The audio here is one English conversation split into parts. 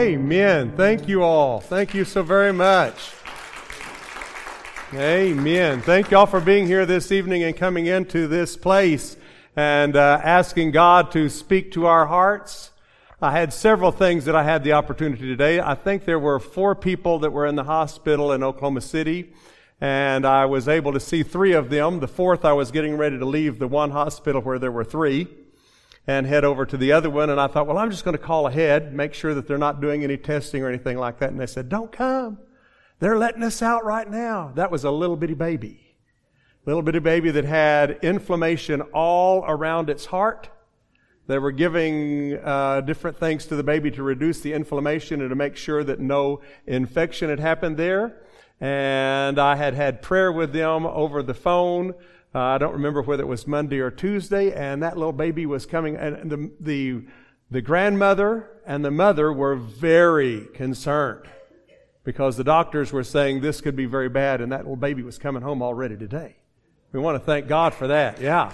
Amen. Thank you all. Thank you so very much. Amen. Thank you all for being here this evening and coming into this place and asking God to speak to our hearts. I had several things that I had the opportunity today. I think there were 4 people that were in the hospital in Oklahoma City, and I was able to see 3 of them. The 4th, I was getting ready to leave the one hospital where there were 3 and head over to the other one, and I thought, well, I'm just going to call ahead, make sure that they're not doing any testing or anything like that. And they said, don't come. They're letting us out right now. That was a little bitty baby that had inflammation all around its heart. They were giving different things to the baby to reduce the inflammation and to make sure that no infection had happened there. And I had prayer with them over the phone. I don't remember whether it was Monday or Tuesday, and that little baby was coming, and the grandmother and the mother were very concerned because the doctors were saying this could be very bad, and that little baby was coming home already today. We want to thank God for that, yeah.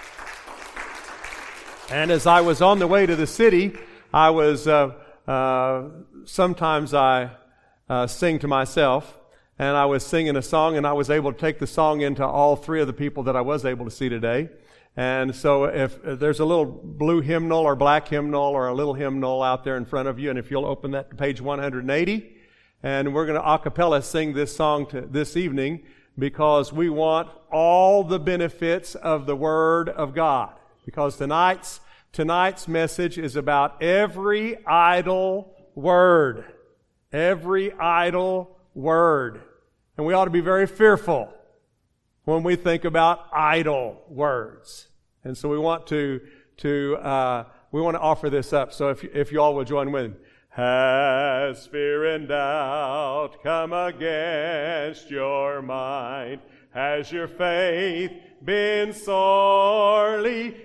And as I was on the way to the city, I was, sometimes I sing to myself, and I was singing a song, and I was able to take the song into all 3 of the people that I was able to see today. And so if there's a little blue hymnal or black hymnal or a little hymnal out there in front of you, and if you'll open that to page 180, and we're going to a cappella sing this song this evening because we want all the benefits of the Word of God. Because tonight's message is about every idle word. Every idle word. And we ought to be very fearful when we think about idle words. And so we want to offer this up. So if you all will join with me. Has fear and doubt come against your mind? Has your faith been sorely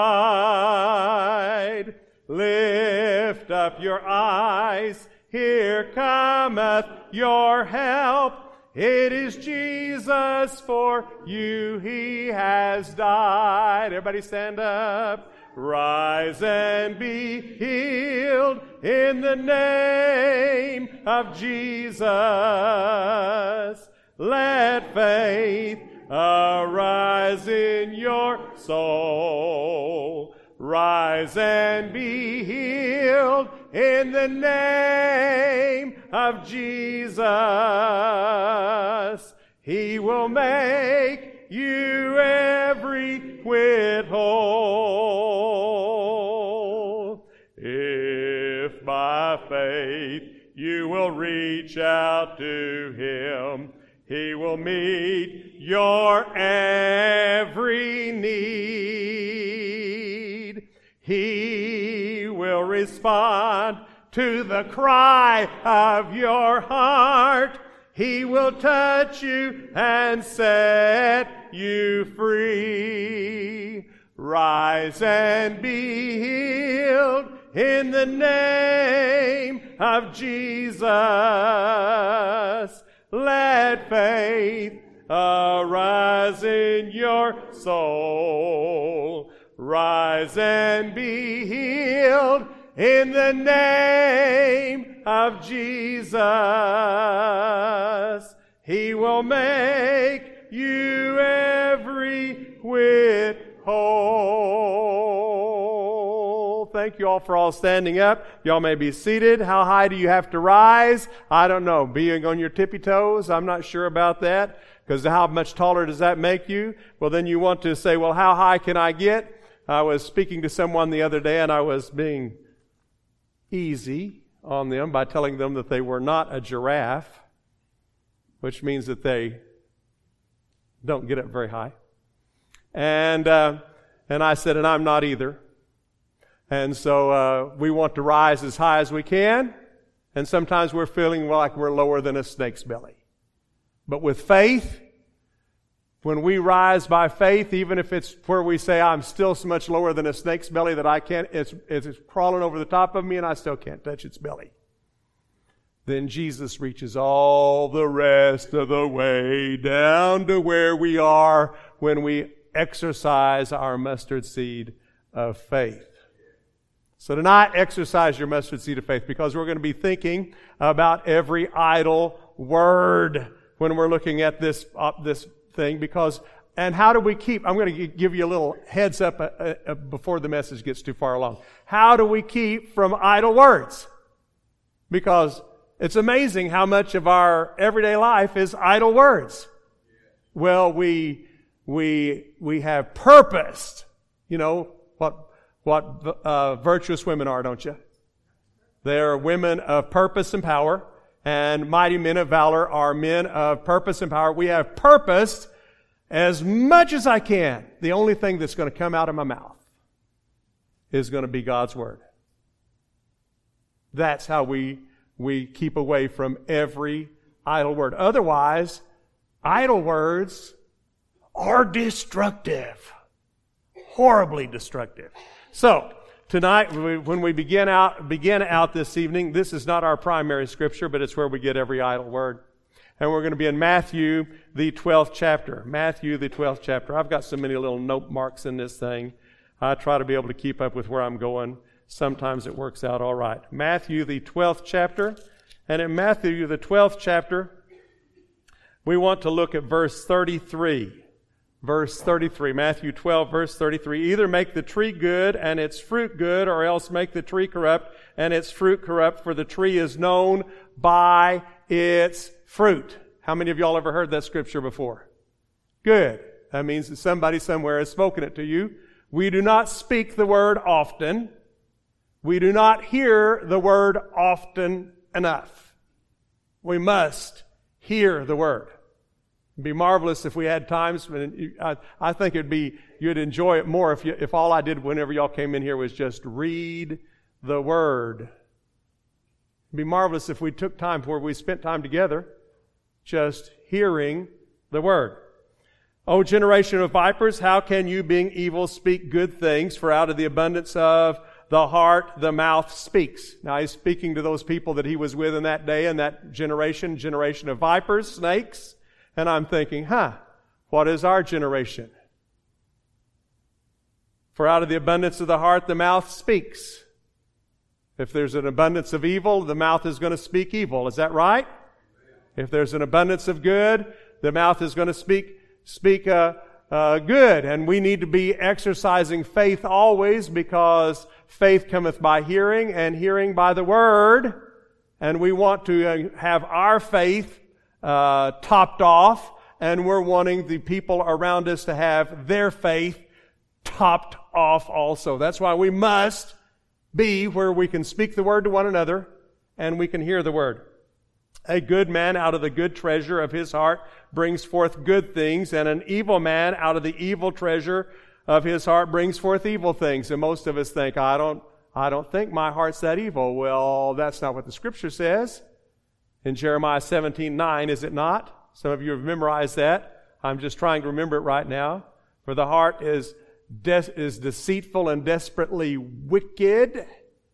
tried? Lift up your eyes. Here cometh your help. It is Jesus, for you He has died. Everybody stand up. Rise and be healed in the name of Jesus. Let faith arise in your soul. Rise and be healed in the name of Jesus. He will make you every whit whole. If by faith you will reach out to Him, He will meet your every need. He will respond to the cry of your heart. He will touch you and set you free. Rise and be healed in the name of Jesus. Let faith arise in your soul. Rise and be healed in the name of Jesus. He will make you every whit whole. Thank you all for all standing up. Y'all may be seated. How high do you have to rise? I don't know. Being on your tippy toes? I'm not sure about that. Because how much taller does that make you? Well, then you want to say, well, how high can I get? I was speaking to someone the other day, and I was being easy on them by telling them that they were not a giraffe, which means that they don't get up very high. And I said, and I'm not either. And so we want to rise as high as we can, and sometimes we're feeling like we're lower than a snake's belly. But with faith, when we rise by faith, even if it's where we say, I'm still so much lower than a snake's belly that I can't, it's crawling over the top of me and I still can't touch its belly. Then Jesus reaches all the rest of the way down to where we are when we exercise our mustard seed of faith. So tonight, exercise your mustard seed of faith, because we're going to be thinking about every idle word when we're looking at this thing. And how do we keep? I'm going to give you a little heads up before the message gets too far along. How do we keep from idle words? Because it's amazing how much of our everyday life is idle words. Well, we have purposed. You know what virtuous women are, don't you? They're women of purpose and power, and mighty men of valor are men of purpose and power. We have purposed as much as I can. The only thing that's going to come out of my mouth is going to be God's Word. That's how we keep away from every idle word. Otherwise, idle words are destructive. Horribly destructive. So, tonight, when we begin out this evening, this is not our primary scripture, but it's where we get every idle word. And we're going to be in Matthew, the 12th chapter. Matthew, the 12th chapter. I've got so many little note marks in this thing. I try to be able to keep up with where I'm going. Sometimes it works out all right. Matthew, the 12th chapter. And in Matthew, the 12th chapter, we want to look at verse 33. Verse 33, Matthew 12, verse 33. Either make the tree good and its fruit good, or else make the tree corrupt and its fruit corrupt, for the tree is known by its fruit. How many of y'all ever heard that scripture before? Good. That means that somebody somewhere has spoken it to you. We do not speak the word often. We do not hear the word often enough. We must hear the word. It'd be marvelous if we had times when I think you'd enjoy it more if all I did whenever y'all came in here was just read the Word. It'd be marvelous if we took time where we spent time together just hearing the Word. O generation of vipers, how can you, being evil, speak good things? For out of the abundance of the heart, the mouth speaks. Now he's speaking to those people that he was with in that day and that generation of vipers, snakes. And I'm thinking, what is our generation? For out of the abundance of the heart, the mouth speaks. If there's an abundance of evil, the mouth is going to speak evil. Is that right? If there's an abundance of good, the mouth is going to speak good. And we need to be exercising faith always, because faith cometh by hearing, and hearing by the Word. And we want to have our faith topped off, and we're wanting the people around us to have their faith topped off also. That's why we must be where we can speak the word to one another and we can hear the word. A good man out of the good treasure of his heart brings forth good things, and an evil man out of the evil treasure of his heart brings forth evil things. And most of us think, I don't think my heart's that evil. Well, that's not what the scripture says. In Jeremiah 17:9, is it not? Some of you have memorized that. I'm just trying to remember it right now. For the heart is deceitful and desperately wicked.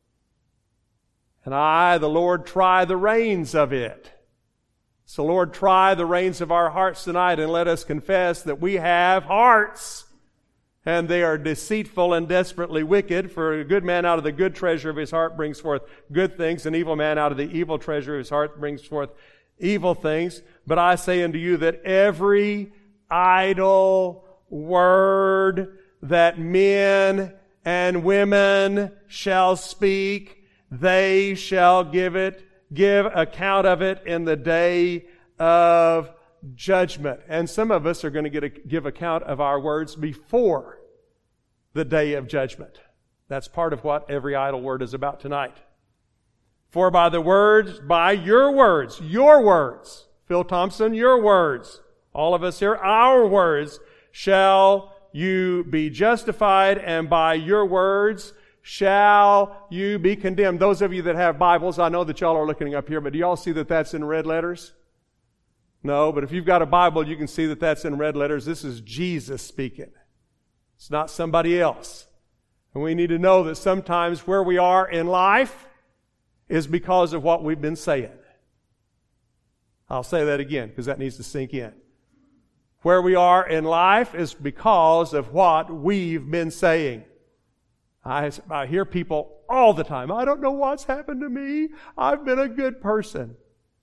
And I, the Lord, try the reins of it. So, Lord, try the reins of our hearts tonight, and let us confess that we have hearts, and they are deceitful and desperately wicked. For a good man out of the good treasure of his heart brings forth good things. An evil man out of the evil treasure of his heart brings forth evil things. But I say unto you that every idle word that men and women shall speak, they shall give account of it in the day of judgment. And some of us are going to give account of our words before the day of judgment. That's part of what every idle word is about tonight. For by your words, Phil Thompson, your words, all of us here, our words, shall you be justified, and by your words shall you be condemned. Those of you that have Bibles, I know that y'all are looking up here, but do y'all see that that's in red letters? No, but if you've got a Bible, you can see that that's in red letters. This is Jesus speaking. It's not somebody else. And we need to know that sometimes where we are in life is because of what we've been saying. I'll say that again because that needs to sink in. Where we are in life is because of what we've been saying. I hear people all the time. I don't know what's happened to me. I've been a good person.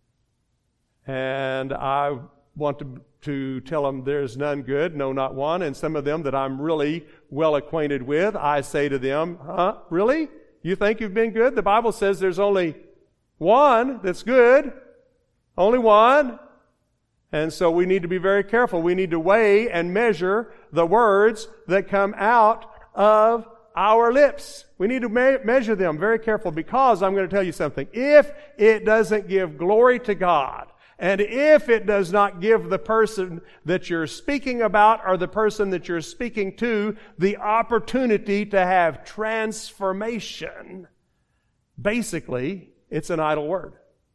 And I want to tell them there's none good, no, not one. And some of them that I'm really well acquainted with, I say to them, really? You think you've been good? The Bible says there's only one that's good. Only one. And so we need to be very careful. We need to weigh and measure the words that come out of our lips. We need to measure them very careful, because I'm going to tell you something. If it doesn't give glory to God, and if it does not give the person that you're speaking about or the person that you're speaking to the opportunity to have transformation, basically, it's an idle word.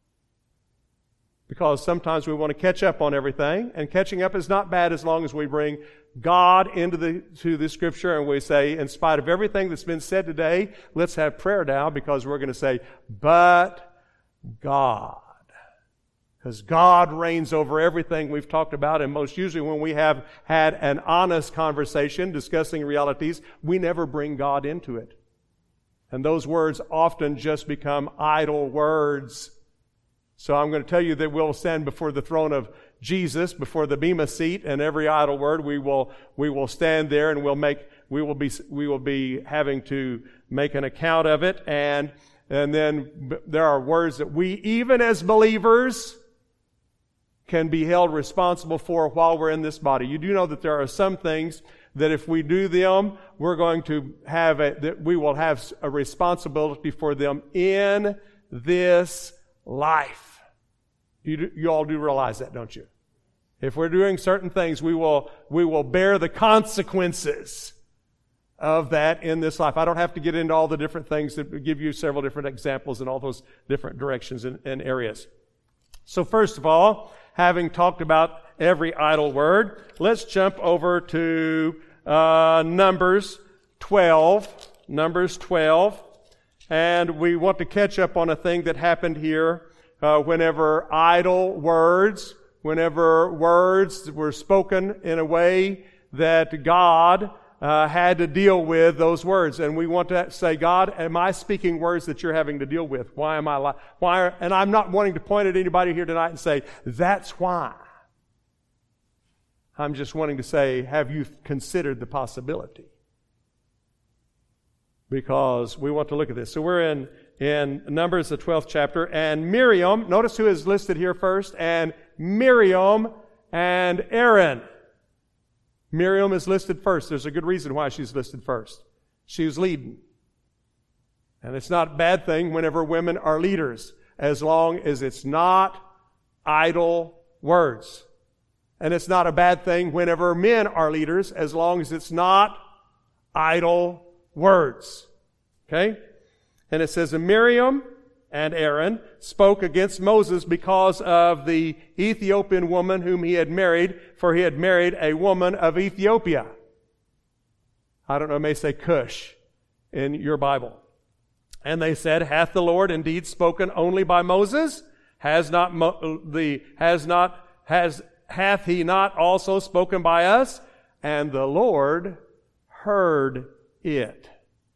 Because sometimes we want to catch up on everything, and catching up is not bad as long as we bring God into the Scripture and we say, in spite of everything that's been said today, let's have prayer now, because we're going to say, but God. Because God reigns over everything we've talked about, and most usually when we have had an honest conversation discussing realities, we never bring God into it. And those words often just become idle words. So I'm going to tell you that we'll stand before the throne of Jesus, before the bema seat, and every idle word we will stand there, and we will be having to make an account of it. And then there are words that we, even as believers, can be held responsible for while we're in this body. You do know that there are some things that if we do them, we're going to have that we will have a responsibility for them in this life. You all do realize that, don't you? If we're doing certain things, we will bear the consequences of that in this life. I don't have to get into all the different things that give you several different examples in all those different directions and areas. So first of all, having talked about every idle word, let's jump over to Numbers 12. Numbers 12. And we want to catch up on a thing that happened here whenever words were spoken in a way that God had to deal with those words. And we want to say, God, am I speaking words that you're having to deal with? Why am I and I'm not wanting to point at anybody here tonight and say, that's why. I'm just wanting to say, have you considered the possibility? Because we want to look at this. So we're in Numbers, the 12th chapter, and Miriam, notice who is listed here first, and Miriam and Aaron. Miriam is listed first. There's a good reason why she's listed first. She was leading. And it's not a bad thing whenever women are leaders, as long as it's not idle words. And it's not a bad thing whenever men are leaders, as long as it's not idle words. Okay? And it says, and Miriam and Aaron spoke against Moses because of the Ethiopian woman whom he had married, for he had married a woman of Ethiopia. I don't know, it may say Cush in your Bible. And they said, hath the Lord indeed spoken only by Moses? Hath he not also spoken by us? And the Lord heard it.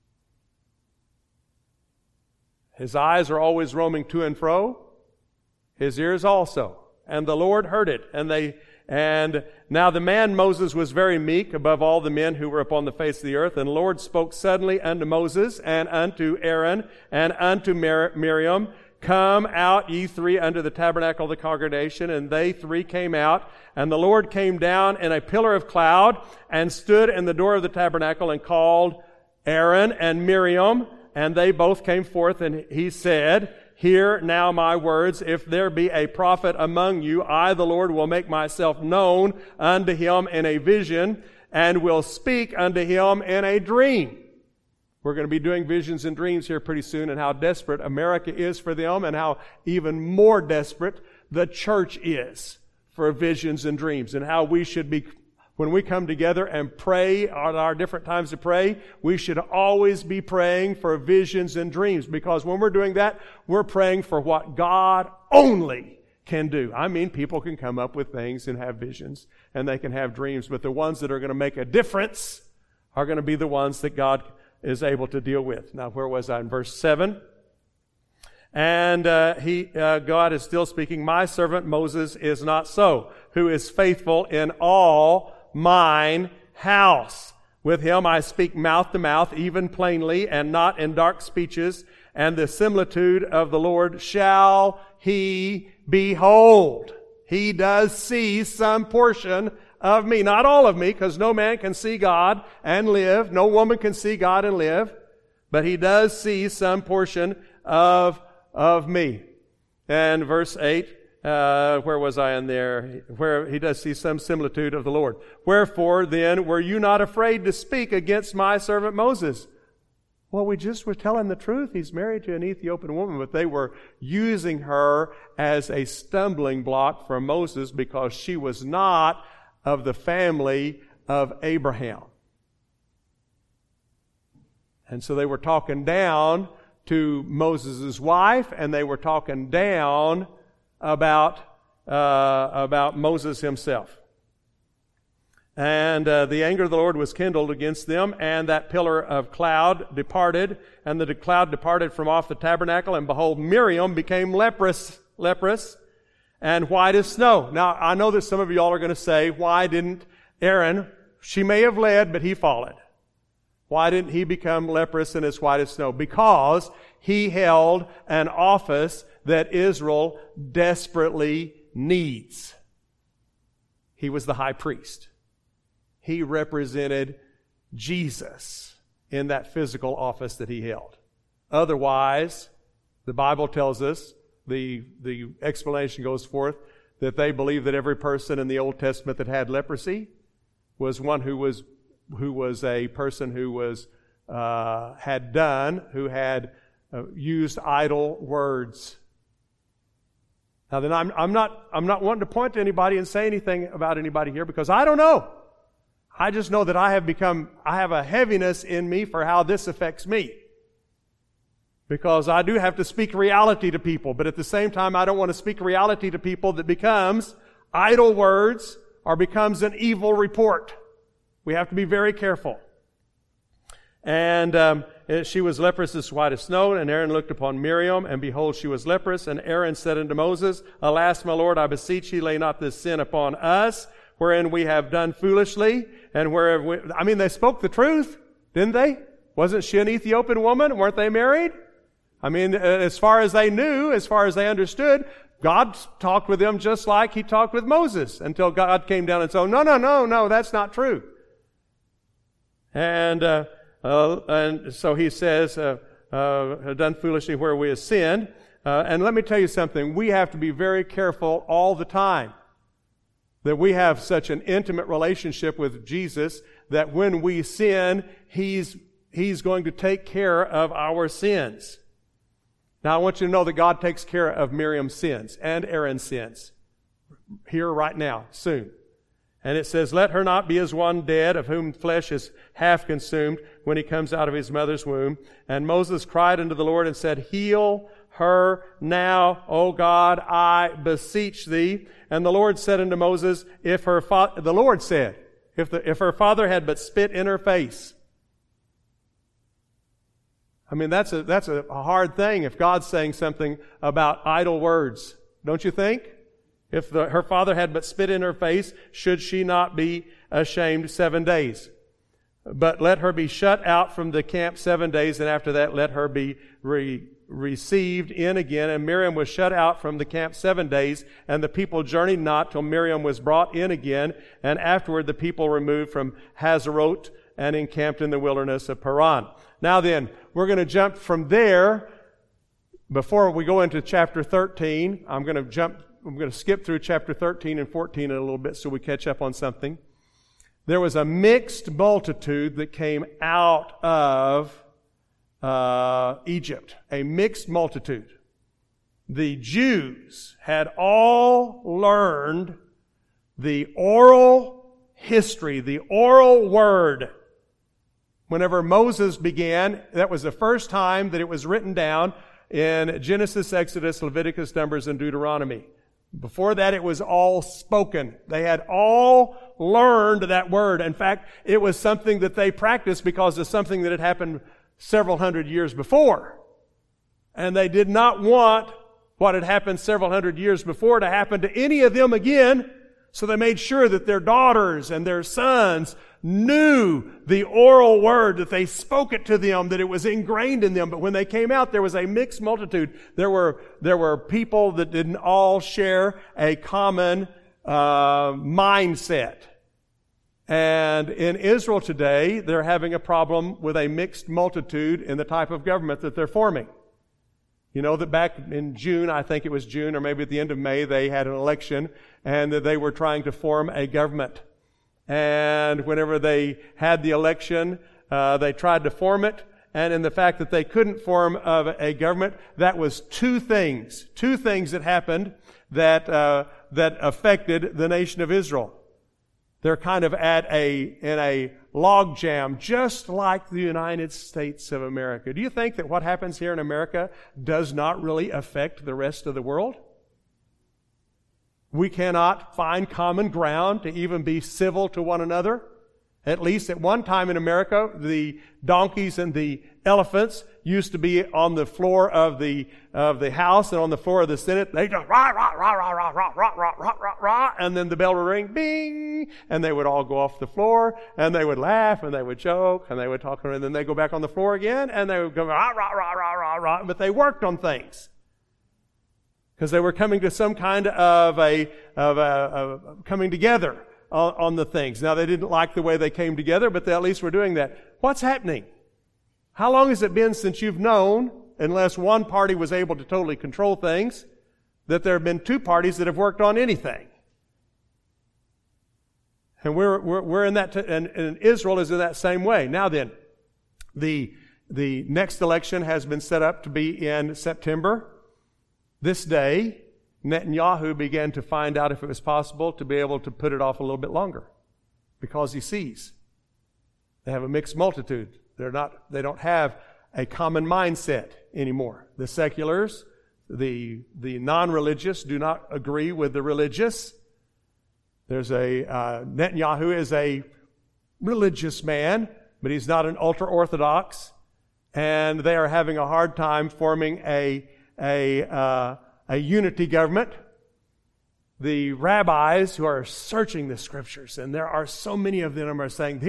His eyes are always roaming to and fro. His ears also. And the Lord heard it. And now the man Moses was very meek above all the men who were upon the face of the earth. And the Lord spoke suddenly unto Moses and unto Aaron and unto Miriam, come out ye three unto the tabernacle of the congregation. And they three came out. And the Lord came down in a pillar of cloud and stood in the door of the tabernacle and called Aaron and Miriam. And they both came forth, and he said, hear now my words. If there be a prophet among you, I, the Lord, will make myself known unto him in a vision, and will speak unto him in a dream. We're going to be doing visions and dreams here pretty soon, and how desperate America is for them, and how even more desperate the church is for visions and dreams, and how we should be, when we come together and pray at our different times to pray, we should always be praying for visions and dreams, because when we're doing that, we're praying for what God only can do. I mean, people can come up with things and have visions, and they can have dreams, but the ones that are going to make a difference are going to be the ones that God is able to deal with. Now, where was I? In verse 7. And God is still speaking, my servant Moses is not so, who is faithful in all mine house. With him I speak mouth to mouth, even plainly, and not in dark speeches, and the similitude of the Lord shall he behold. He does see some portion of me, not all of me, because no man can see God and live. No woman can see God and live. But he does see some portion of me. And verse 8, where was I in there? Where he does see some similitude of the Lord. Wherefore then were you not afraid to speak against my servant Moses? Well, we just were telling the truth. He's married to an Ethiopian woman, but they were using her as a stumbling block for Moses because she was not of the family of Abraham. And so they were talking down to Moses' wife, and they were talking down about Moses himself. And the anger of the Lord was kindled against them, and that pillar of cloud departed, and the cloud departed from off the tabernacle, and behold, Miriam became leprous, and white as snow. Now, I know that some of y'all are going to say, why didn't Aaron, she may have led, but he followed. Why didn't he become leprous and as white as snow? Because he held an office that Israel desperately needs. He was the high priest. He represented Jesus in that physical office that he held. Otherwise, the Bible tells us, the explanation goes forth, that they believe that every person in the Old Testament that had leprosy was one who was a person who had used idle words. Now then, I'm not wanting to point to anybody and say anything about anybody here because I don't know. I just know that I have a heaviness in me for how this affects me. Because I do have to speak reality to people, but at the same time, I don't want to speak reality to people that becomes idle words or becomes an evil report. We have to be very careful. And she was leprous as white as snow, and Aaron looked upon Miriam, and behold, she was leprous. And Aaron said unto Moses, Alas, my Lord, I beseech thee, lay not this sin upon us, wherein we have done foolishly, and they spoke the truth, didn't they? Wasn't she an Ethiopian woman? Weren't they married? As far as they knew, as far as they understood, God talked with them just like he talked with Moses until God came down and said, no, that's not true. And so he says, done foolishly where we have sinned. And let me tell you something. We have to be very careful all the time that we have such an intimate relationship with Jesus that when we sin, He's going to take care of our sins. Now, I want you to know that God takes care of Miriam's sins and Aaron's sins here right now, soon. And it says, Let her not be as one dead, of whom flesh is half consumed, when he comes out of his mother's womb. And Moses cried unto the Lord and said, Heal her now, O God, I beseech thee. And the Lord said unto Moses, If her father had but spit in her face. That's a hard thing if God's saying something about idle words, don't you think? If her father had but spit in her face, should she not be ashamed 7 days? But let her be shut out from the camp 7 days, and after that let her be received in again. And Miriam was shut out from the camp 7 days, and the people journeyed not till Miriam was brought in again. And afterward the people removed from Hazeroth and encamped in the wilderness of Paran. Now then, we're going to jump from there. Before we go into chapter 13, I'm going to skip through chapter 13 and 14 in a little bit so we catch up on something. There was a mixed multitude that came out of Egypt. A mixed multitude. The Jews had all learned the oral history, the oral word. Whenever Moses began, that was the first time that it was written down in Genesis, Exodus, Leviticus, Numbers, and Deuteronomy. Before that, it was all spoken. They had all learned that word. In fact, it was something that they practiced because of something that had happened several hundred years before. And they did not want what had happened several hundred years before to happen to any of them again. So they made sure that their daughters and their sons knew the oral word, that they spoke it to them, that it was ingrained in them. But when they came out, there was a mixed multitude. There were people that didn't all share a common mindset. And in Israel today, they're having a problem with a mixed multitude in the type of government that they're forming. You know that back in June, I think it was June, or maybe at the end of May, they had an election, and that they were trying to form a government. And whenever they had the election, they tried to form it, and in the fact that they couldn't form a government, that was two things that happened that affected the nation of Israel. They're kind of in a log jam, just like the United States of America. Do you think that what happens here in America does not really affect the rest of the world? We cannot find common ground to even be civil to one another. At least at one time in America, the donkeys and the elephants used to be on the floor of the House and on the floor of the Senate. They just rah, rah, rah, rah, rah, rah, rah, rah, rah, rah, rah, and then the bell would ring, bing, and they would all go off the floor, and they would laugh, and they would joke, and they would talk, and then they go back on the floor again, and they would go rah, rah, rah, rah, rah, rah, but they worked on things. Because they were coming to some kind of a coming together on the things. Now, they didn't like the way they came together, but they at least were doing that. What's happening? How long has it been since you've known, unless one party was able to totally control things, that there have been two parties that have worked on anything? And we're in that, and Israel is in that same way. Now then, the next election has been set up to be in September. This day, Netanyahu began to find out if it was possible to be able to put it off a little bit longer, because he sees they have a mixed multitude. They don't have a common mindset anymore. The seculars, the non-religious do not agree with the religious. There's Netanyahu is a religious man, but he's not an ultra-Orthodox, and they are having a hard time forming a unity government. The rabbis who are searching the scriptures, and there are so many of them, are saying,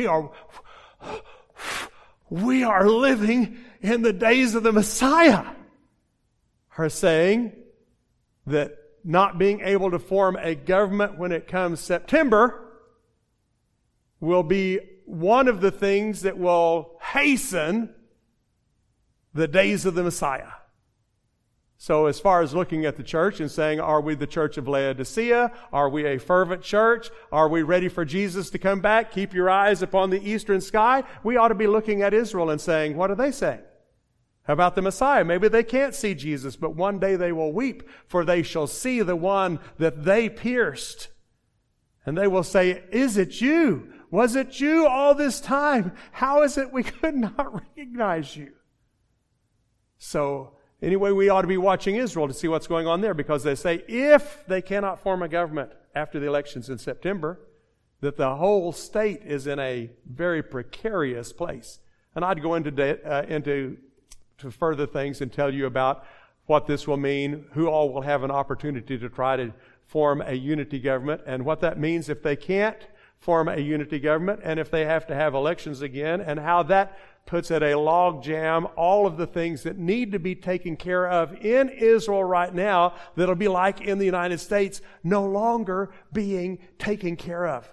we are living in the days of the Messiah, are saying that not being able to form a government when it comes September will be one of the things that will hasten the days of the Messiah. So as far as looking at the church and saying, are we the church of Laodicea? Are we a fervent church? Are we ready for Jesus to come back? Keep your eyes upon the eastern sky. We ought to be looking at Israel and saying, what are they saying? How about the Messiah? Maybe they can't see Jesus, but one day they will weep, for they shall see the one that they pierced. And they will say, is it you? Was it you all this time? How is it we could not recognize you? So, anyway, we ought to be watching Israel to see what's going on there, because they say if they cannot form a government after the elections in September, that the whole state is in a very precarious place. And I'd go into further things and tell you about what this will mean, who all will have an opportunity to try to form a unity government, and what that means if they can't form a unity government, and if they have to have elections again, and how that puts at a log jam all of the things that need to be taken care of in Israel right now that'll be like in the United States, no longer being taken care of.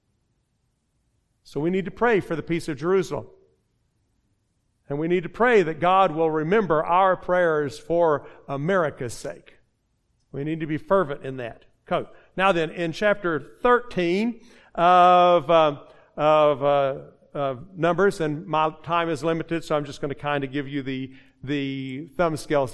So we need to pray for the peace of Jerusalem. And we need to pray that God will remember our prayers for America's sake. We need to be fervent in that. Okay. Now then, in chapter 13 of Numbers, and my time is limited, so I'm just going to kind of give you the thumbnail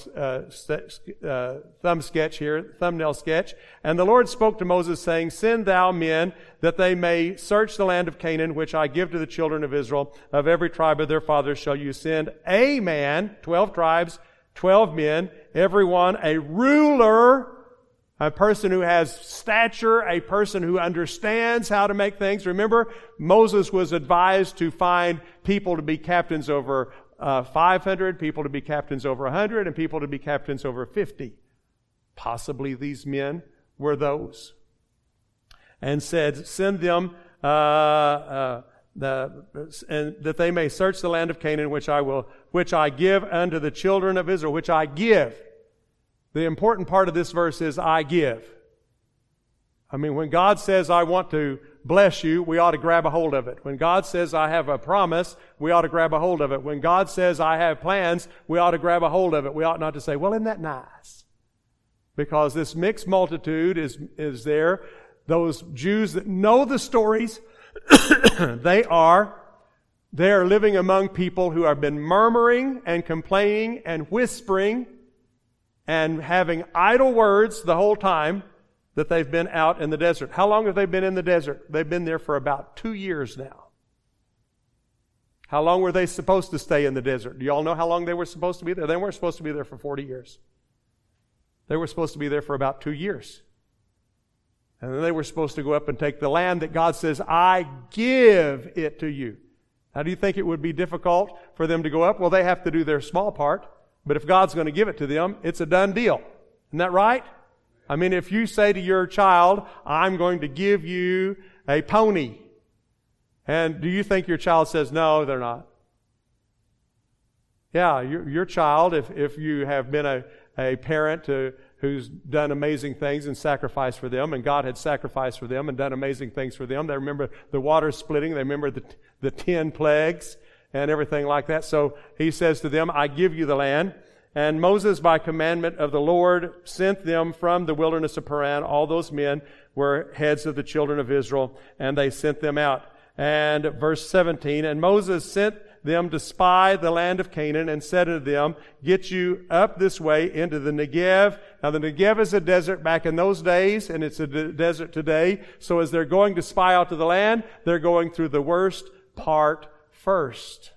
sketch. And the Lord spoke to Moses, saying, send thou men, that they may search the land of Canaan, which I give to the children of Israel. Of every tribe of their fathers shall you send a man, 12 tribes, 12 men, every one a ruler a person who has stature, a person who understands how to make things. Remember, Moses was advised to find people to be captains over 500, people to be captains over 100, and people to be captains over 50. Possibly these men were those. And said, send them, and that they may search the land of Canaan, which I give unto the children of Israel, which I give. The important part of this verse is I give. I mean, when God says, I want to bless you, we ought to grab a hold of it. When God says, I have a promise, we ought to grab a hold of it. When God says, I have plans, we ought to grab a hold of it. We ought not to say, well, isn't that nice? Because this mixed multitude is there. Those Jews that know the stories, they are living among people who have been murmuring and complaining and whispering and having idle words the whole time that they've been out in the desert. How long have they been in the desert? They've been there for about 2 years now. How long were they supposed to stay in the desert? Do you all know how long they were supposed to be there? They weren't supposed to be there for 40 years. They were supposed to be there for about 2 years. And then they were supposed to go up and take the land that God says, I give it to you. How do you think it would be difficult for them to go up? Well, they have to do their small part. But if God's going to give it to them, it's a done deal. Isn't that right? I mean, if you say to your child, I'm going to give you a pony, and do you think your child says, no, they're not? Yeah, your child, if you have been a parent who's done amazing things and sacrificed for them, and God had sacrificed for them and done amazing things for them. They remember the water splitting. They remember the 10 plagues and everything like that. So he says to them, I give you the land. And Moses, by commandment of the Lord, sent them from the wilderness of Paran. All those men were heads of the children of Israel, and they sent them out. And verse 17, and Moses sent them to spy the land of Canaan, and said unto them, get you up this way into the Negev. Now the Negev is a desert back in those days, and it's a desert today. So as they're going to spy out to the land, they're going through the worst part first.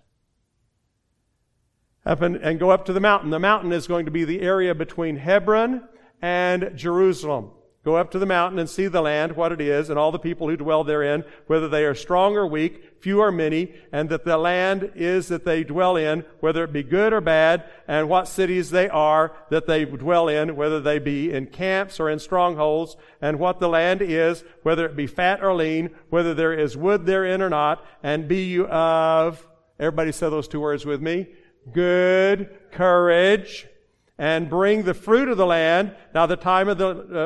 Up and go up to the mountain. The mountain is going to be the area between Hebron and Jerusalem. Go up to the mountain and see the land, what it is, and all the people who dwell therein, whether they are strong or weak, few or many, and that the land is that they dwell in, whether it be good or bad, and what cities they are that they dwell in, whether they be in camps or in strongholds, and what the land is, whether it be fat or lean, whether there is wood therein or not, and be you of, everybody say those 2 words with me, good courage, and bring the fruit of the land. Now the time was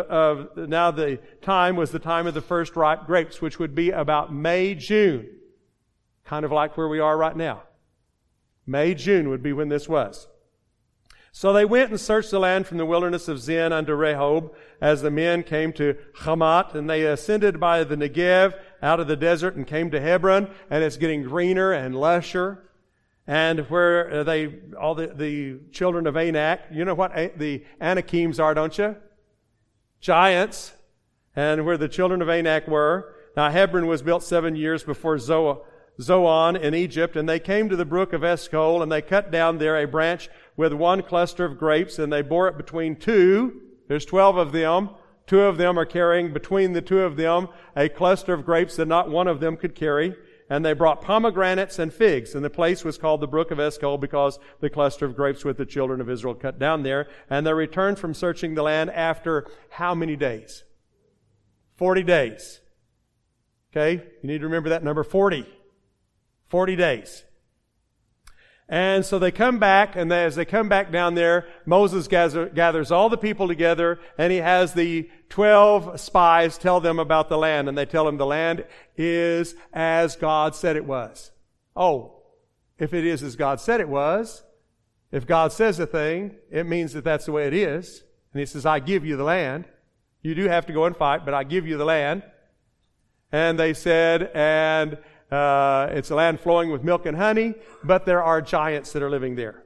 the time of the first ripe grapes, which would be about May, June, kind of like where we are right now. May, June would be when this was. So they went and searched the land from the wilderness of Zin unto Rehob, as the men came to Hamath, and they ascended by the Negev out of the desert and came to Hebron, and it's getting greener and lusher. And where all the children of Anak, you know what the Anakims are, don't you? Giants. And where the children of Anak were. Now Hebron was built 7 years before Zoan in Egypt, and they came to the brook of Eshcol, and they cut down there a branch with 1 cluster of grapes, and they bore it between 2. There's 12 of them. 2 of them are carrying between the 2 of them a cluster of grapes that not one of them could carry. And they brought pomegranates and figs, and the place was called the brook of Eshcol because the cluster of grapes with the children of Israel cut down there. And they returned from searching the land after how many days? 40 days. Okay? You need to remember that number, 40. 40 days. And so they come back, and as they come back down there, Moses gathers all the people together, and he has the 12 spies tell them about the land. And they tell him the land is as God said it was. Oh, if it is as God said it was, if God says a thing, it means that that's the way it is. And he says, I give you the land. You do have to go and fight, but I give you the land. And they said, and it's a land flowing with milk and honey, but there are giants that are living there.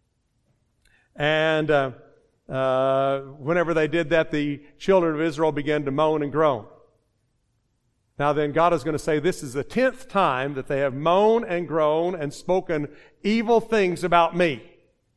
And whenever they did that, the children of Israel began to moan and groan. Now then, God is going to say this is the 10th time that they have moaned and groaned and spoken evil things about me.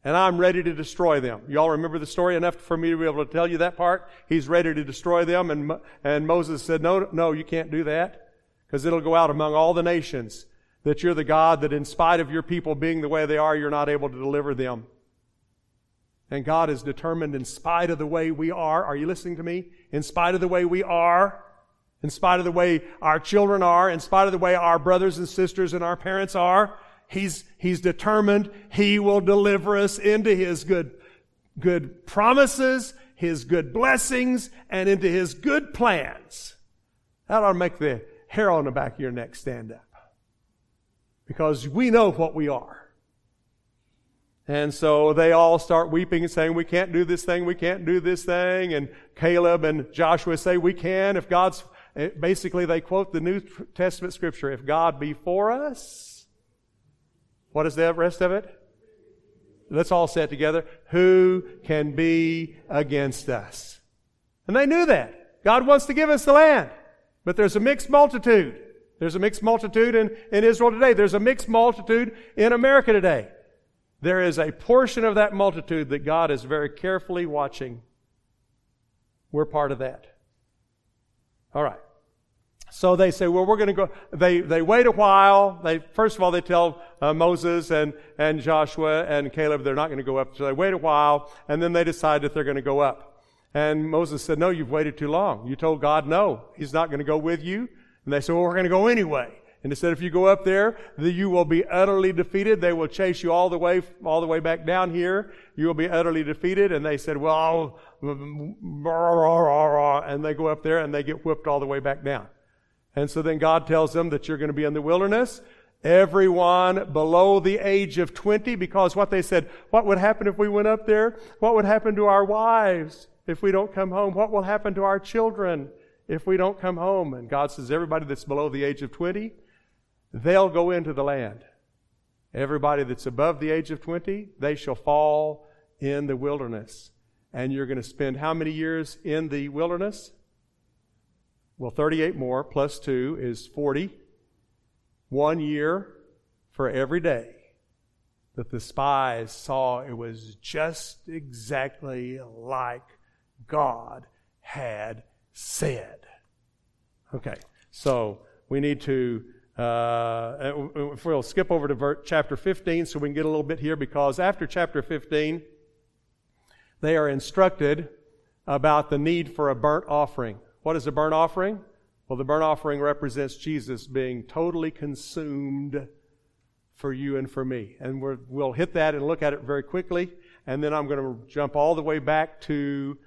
and I'm ready to destroy them. Y'all remember the story enough for me to be able to tell you that part? He's ready to destroy them, and Moses said, no, you can't do that, because it'll go out among all the nations that you're the God that in spite of your people being the way they are, you're not able to deliver them. And God is determined in spite of the way we are you listening to me? In spite of the way we are, in spite of the way our children are, in spite of the way our brothers and sisters and our parents are, He's determined He will deliver us into His good promises, His good blessings, and into His good plans. That ought to make the hair on the back of your neck stand up. Because we know what we are. And so they all start weeping and saying, we can't do this thing, we can't do this thing. And Caleb and Joshua say, we can. If God's, basically they quote the New Testament scripture, if God be for us, what is the rest of it? Let's all say it together. Who can be against us? And they knew that. God wants to give us the land. But there's a mixed multitude. There's a mixed multitude in Israel today. There's a mixed multitude in America today. There is a portion of that multitude that God is very carefully watching. We're part of that. All right. So they say, well, we're going to go. They wait a while. First of all, they tell Moses and Joshua and Caleb they're not going to go up. So they wait a while, and then they decide that they're going to go up. And Moses said, no, you've waited too long. You told God no. He's not going to go with you. And they said, well, we're going to go anyway. And they said, if you go up there, you will be utterly defeated. They will chase you all the way back down here. You will be utterly defeated. And they said, well, and they go up there and they get whipped all the way back down. And so then God tells them that you're going to be in the wilderness. Everyone below the age of 20, because what they said, what would happen if we went up there? What would happen to our wives if we don't come home? What will happen to our children if we don't come home? And God says, everybody that's below the age of 20, they'll go into the land. Everybody that's above the age of 20, they shall fall in the wilderness. And you're going to spend how many years in the wilderness? Well, 38 more plus 2 is 40. 1 year for every day that the spies saw it was just exactly like God had said. Okay, so we need to, if we'll skip over to chapter 15 so we can get a little bit here, because after chapter 15, they are instructed about the need for a burnt offering. What is a burnt offering? Well, the burnt offering represents Jesus being totally consumed for you and for me. And we'll hit that and look at it very quickly. And then I'm going to jump all the way back to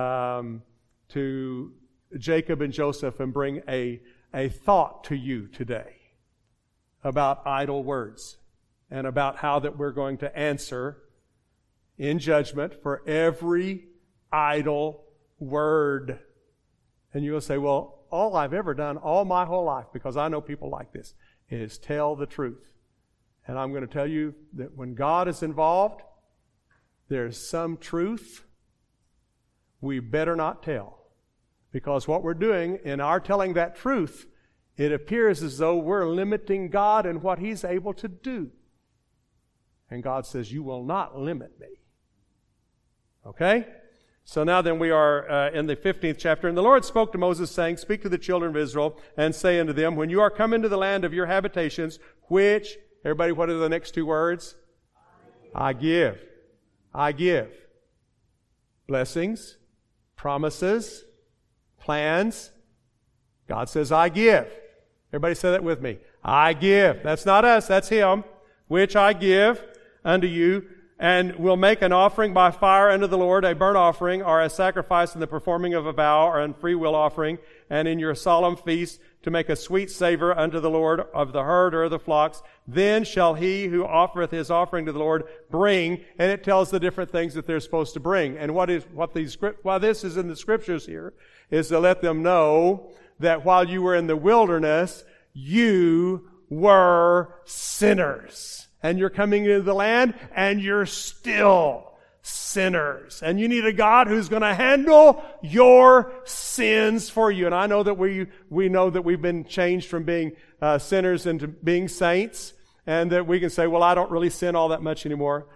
Jacob and Joseph and bring a thought to you today about idle words and about how that we're going to answer in judgment for every idle word. And you'll say, well, all I've ever done all my whole life, because I know people like this, is tell the truth. And I'm going to tell you that when God is involved, there's some truth we better not tell. Because what we're doing in our telling that truth, it appears as though we're limiting God and what He's able to do. And God says, you will not limit me. Okay? So now then we are in the 15th chapter. And the Lord spoke to Moses, saying, speak to the children of Israel, and say unto them, when you are come into the land of your habitations, which, everybody, what are the next two words? I give. I give. Blessings, promises, plans. God says, I give. Everybody say that with me. I give. That's not us, that's Him. Which I give unto you, and will make an offering by fire unto the Lord, a burnt offering, or a sacrifice in the performing of a vow, or a freewill offering, and in your solemn feast, to make a sweet savor unto the Lord of the herd or of the flocks. Then shall he who offereth his offering to the Lord bring, and it tells the different things that they're supposed to bring. And why this is in the scriptures here, is to let them know that while you were in the wilderness, you were sinners. And you're coming into the land, and you're still sinners. And you need a God who's going to handle your sins for you. And I know that we know that we've been changed from being sinners into being saints, and that we can say, well, I don't really sin all that much anymore.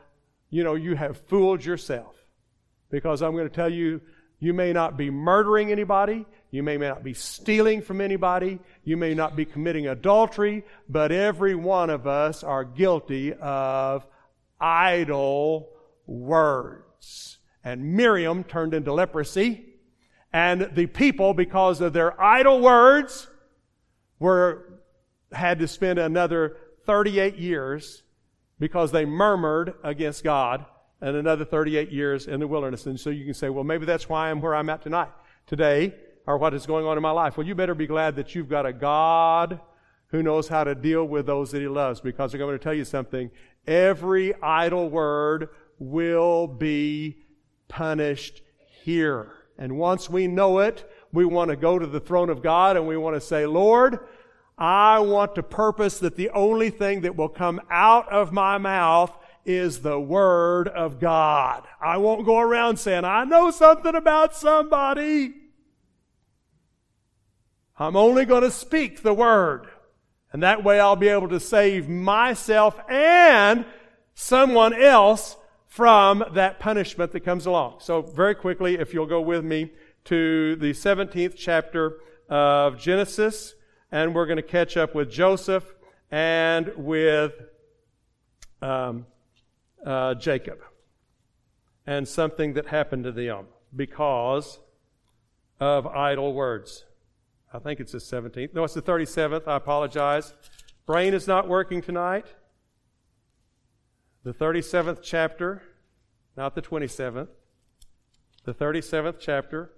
you have fooled yourself. Because I'm going to tell you, you may not be murdering anybody, you may not be stealing from anybody, you may not be committing adultery, but every one of us are guilty of idle words. And Miriam turned into leprosy, and the people, because of their idle words, had to spend another 38 years because they murmured against God, and another 38 years in the wilderness. And so you can say, well, maybe that's why I'm where I'm at today, or what is going on in my life. Well, you better be glad that you've got a God who knows how to deal with those that He loves, because I'm going to tell you something. Every idle word will be punished here. And once we know it, we want to go to the throne of God and we want to say, Lord, I want to purpose that the only thing that will come out of my mouth is the Word of God. I won't go around saying, I know something about somebody. I'm only going to speak the Word. And that way I'll be able to save myself and someone else from that punishment that comes along. So very quickly, if you'll go with me to the 17th chapter of Genesis, and we're going to catch up with Joseph and with Jacob, and something that happened to them because of idle words. I think it's the 17th. No, it's the 37th. I apologize. Brain is not working tonight. The 37th chapter, not the 27th. The 37th chapter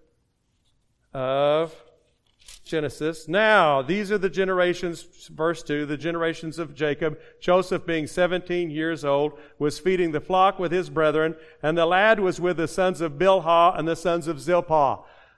of Genesis. Now, these are the generations, verse 2, the generations of Jacob. Joseph, being 17 years old, was feeding the flock with his brethren, and the lad was with the sons of Bilhah and the sons of Zilpah.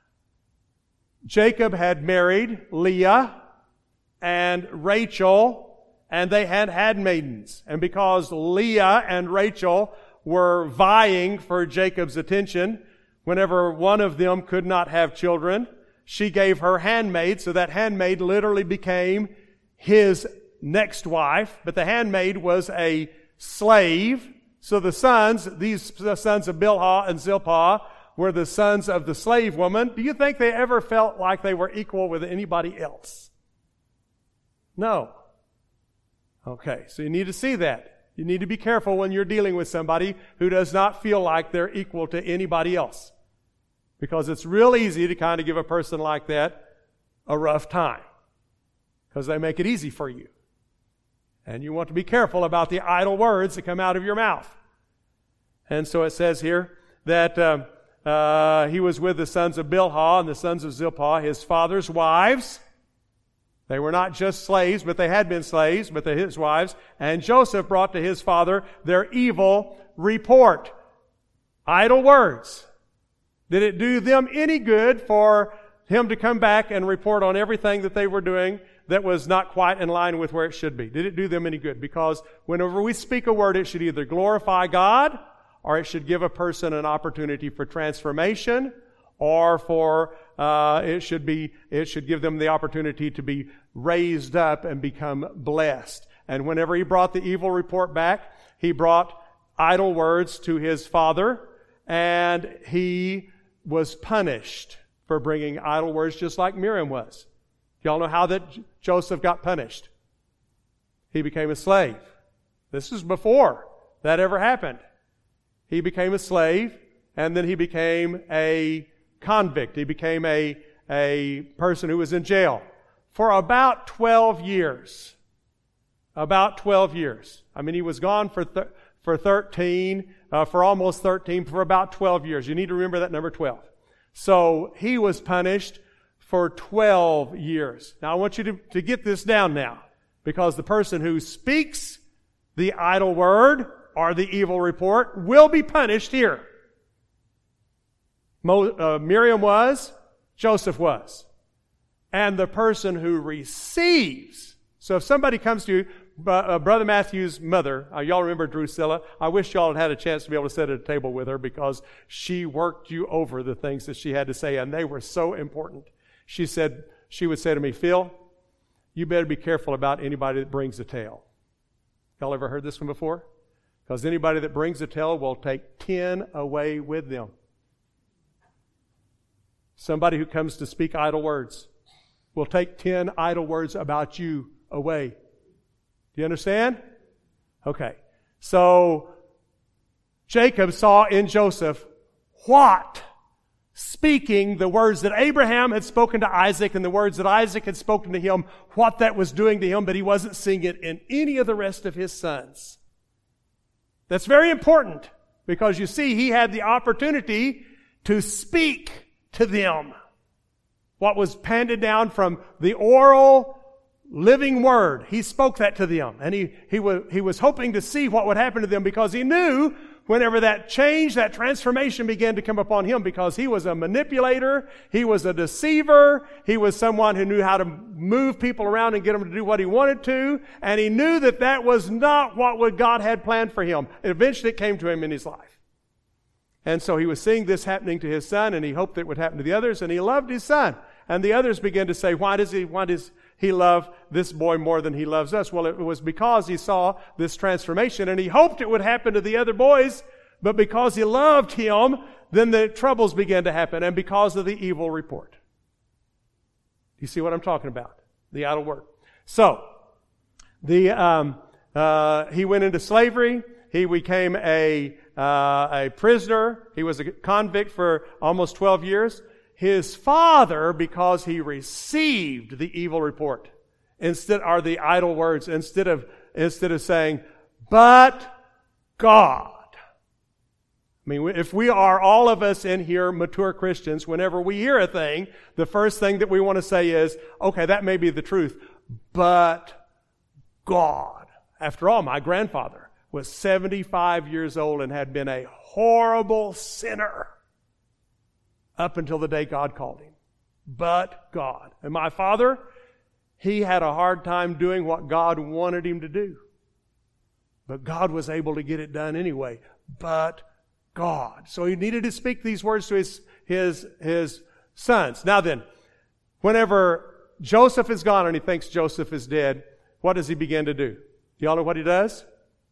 Jacob had married Leah and Rachel, and they had handmaidens. And because Leah and Rachel were vying for Jacob's attention, whenever one of them could not have children, she gave her handmaid, so that handmaid literally became his next wife. But the handmaid was a slave. So the sons of Bilhah and Zilpah, were the sons of the slave woman. Do you think they ever felt like they were equal with anybody else? No. Okay, so you need to see that. You need to be careful when you're dealing with somebody who does not feel like they're equal to anybody else. Because it's real easy to kind of give a person like that a rough time. Because they make it easy for you. And you want to be careful about the idle words that come out of your mouth. And so it says here that he was with the sons of Bilhah and the sons of Zilpah, his father's wives. They were not just slaves, but they had been slaves, but they're his wives. And Joseph brought to his father their evil report. Idle words. Did it do them any good for him to come back and report on everything that they were doing that was not quite in line with where it should be? Did it do them any good? Because whenever we speak a word, it should either glorify God, or it should give a person an opportunity for transformation, or for it should give them the opportunity to be raised up and become blessed. And whenever he brought the evil report back, he brought idle words to his father, and he was punished for bringing idle words, just like Miriam was. Y'all know how that Joseph got punished? He became a slave. This is before that ever happened. He became a slave, and then he became a convict. He became a person who was in jail for about 12 years. About 12 years. I mean, he was gone for 13, for almost 13, for about 12 years. You need to remember that number 12. So he was punished for 12 years. Now I want you to get this down now, because the person who speaks the idle word or the evil report will be punished here. Miriam was, Joseph was. And the person who receives. So if somebody comes to you, Brother Matthew's mother, y'all remember Drusilla? I wish y'all had had a chance to be able to sit at a table with her, because she worked you over the things that she had to say, and they were so important. She would say to me, Phil, you better be careful about anybody that brings a tale. Y'all ever heard this one before? Because anybody that brings a tale will take 10 away with them. Somebody who comes to speak idle words will take 10 idle words about you away. Do you understand? Okay. So, Jacob saw in Joseph what? Speaking the words that Abraham had spoken to Isaac and the words that Isaac had spoken to him, what that was doing to him, but he wasn't seeing it in any of the rest of his sons. That's very important because you see, he had the opportunity to speak to them what was handed down from the oral living word. He spoke that to them, and he was hoping to see what would happen to them because he knew whenever that change, that transformation began to come upon him, because he was a manipulator, he was a deceiver, he was someone who knew how to move people around and get them to do what he wanted to, and he knew that that was not what God had planned for him. Eventually it came to him in his life. And so he was seeing this happening to his son, and he hoped that it would happen to the others, and he loved his son. And the others began to say, why does he love this boy more than he loves us? Well, it was because he saw this transformation, and he hoped it would happen to the other boys, but because he loved him, then the troubles began to happen, and because of the evil report. Do you see what I'm talking about? The idle word. So, he went into slavery. He became a prisoner. He was a convict for almost 12 years. His father, because he received the evil report, are the idle words, instead of saying, but God. I mean, if we are, all of us in here, mature Christians, whenever we hear a thing, the first thing that we want to say is, okay, that may be the truth, but God. After all, my grandfather was 75 years old and had been a horrible sinner up until the day God called him. But God. And my father, he had a hard time doing what God wanted him to do. But God was able to get it done anyway. But God. So he needed to speak these words to his sons. Now then, whenever Joseph is gone and he thinks Joseph is dead, what does he begin to do? Y'all know what he does?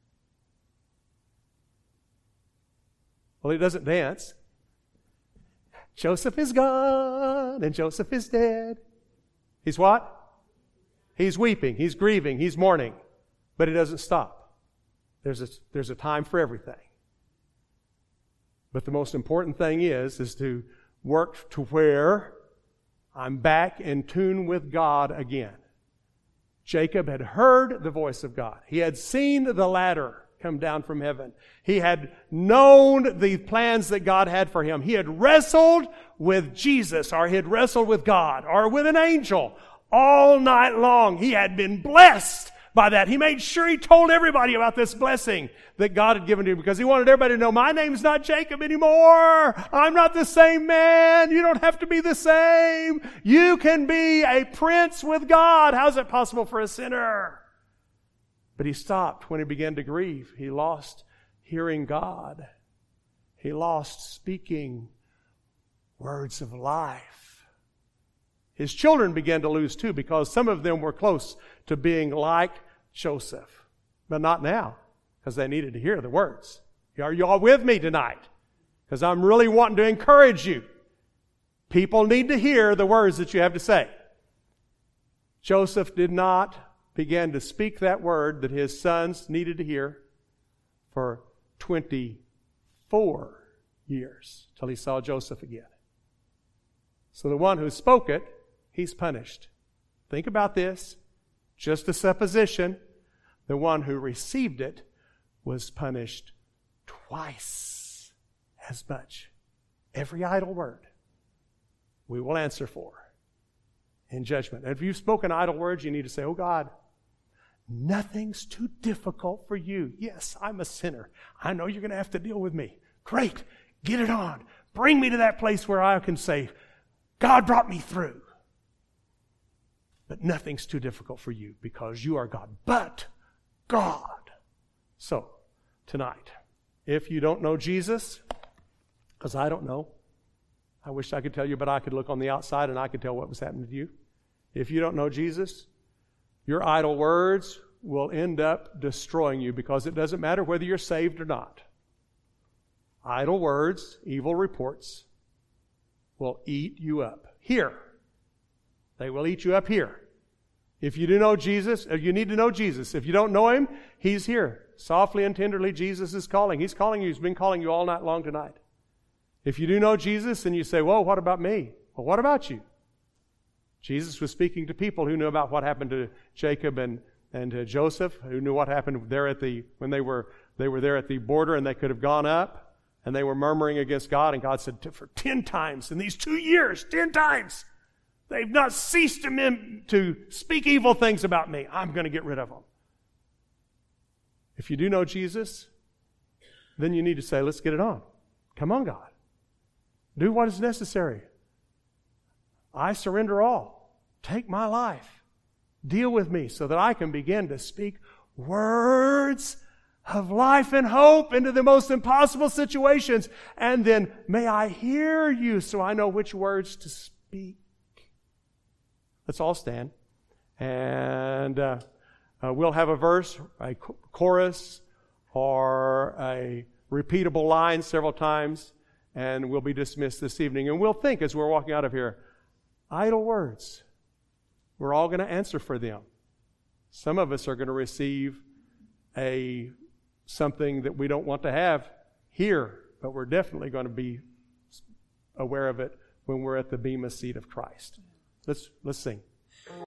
Well, he doesn't dance. Joseph is gone and Joseph is dead. He's what? He's weeping, he's grieving, he's mourning. But he doesn't stop. There's a time for everything. But the most important thing is to work to where I'm back in tune with God again. Jacob had heard the voice of God. He had seen the ladder come down from heaven. He had known the plans that God had for him. He had wrestled with Jesus, or he had wrestled with God, or with an angel all night long. He had been blessed by that. He made sure he told everybody about this blessing that God had given to him, because he wanted everybody to know, my name's not Jacob anymore. I'm not the same man. You don't have to be the same. You can be a prince with God. How's it possible for a sinner? But he stopped when he began to grieve. He lost hearing God. He lost speaking words of life. His children began to lose too, because some of them were close to being like Joseph. But not now, because they needed to hear the words. Are you all with me tonight? Because I'm really wanting to encourage you. People need to hear the words that you have to say. Joseph did not begin to speak that word that his sons needed to hear for 24 years till he saw Joseph again. So the one who spoke it, he's punished. Think about this. Just a supposition. The one who received it was punished twice as much. Every idle word we will answer for in judgment. And if you've spoken idle words, you need to say, oh God, nothing's too difficult for you. Yes, I'm a sinner. I know you're going to have to deal with me. Great. Get it on. Bring me to that place where I can say, God brought me through. But nothing's too difficult for you because you are God. But God. So, tonight, if you don't know Jesus, because I don't know, I wish I could tell you, but I could look on the outside and I could tell what was happening to you. If you don't know Jesus, your idle words will end up destroying you, because it doesn't matter whether you're saved or not. Idle words, evil reports will eat you up. Here. They will eat you up here. If you do know Jesus, you need to know Jesus. If you don't know Him, He's here. Softly and tenderly, Jesus is calling. He's calling you. He's been calling you all night long tonight. If you do know Jesus and you say, whoa, what about me? Well, what about you? Jesus was speaking to people who knew about what happened to Jacob and Joseph, who knew what happened there when they were there at the border, and they could have gone up, and they were murmuring against God, and God said, for 10 times in these 2 years, 10 times, they've not ceased to speak evil things about me. I'm going to get rid of them. If you do know Jesus, then you need to say, let's get it on. Come on, God. Do what is necessary. I surrender all. Take my life. Deal with me so that I can begin to speak words of life and hope into the most impossible situations. And then may I hear you so I know which words to speak. Let's all stand. And we'll have a verse, a chorus, or a repeatable line several times, and we'll be dismissed this evening. And we'll think as we're walking out of here, idle words. We're all going to answer for them. Some of us are going to receive something that we don't want to have here, but we're definitely going to be aware of it when we're at the bema seat of Christ. Let's sing.